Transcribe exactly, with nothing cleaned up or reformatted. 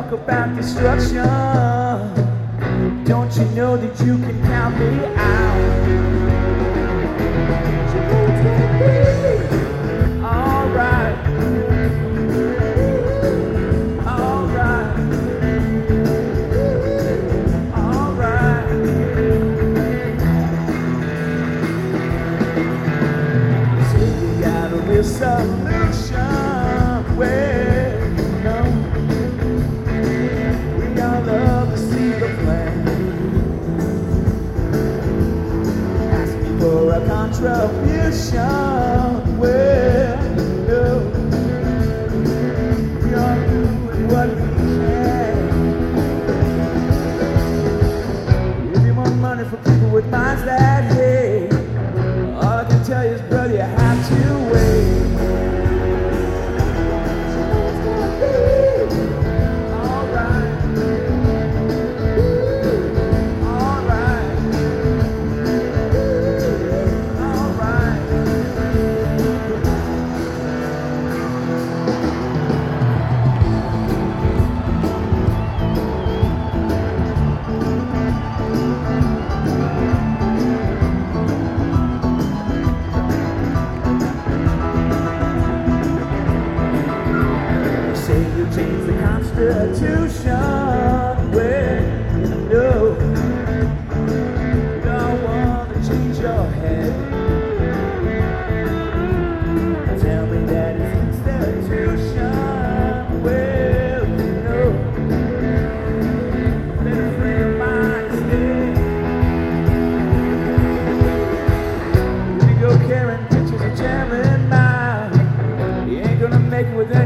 talk about destruction. Don't you know that you can count me out? Alright, alright, alright. So you got a real solution. Well, no, we all love to see the plan. Asking for a contribution. Well, no, we are doing what we can. If you want money for people with minds that hate, all I can tell you is, brother, you have to wait. Change the Constitution. Well, you know, you don't want to change your head. Tell me that it's institution. Well, you know, better free your mind instead. If you go carrying pictures of Chairman Mao, you ain't gonna make it with that.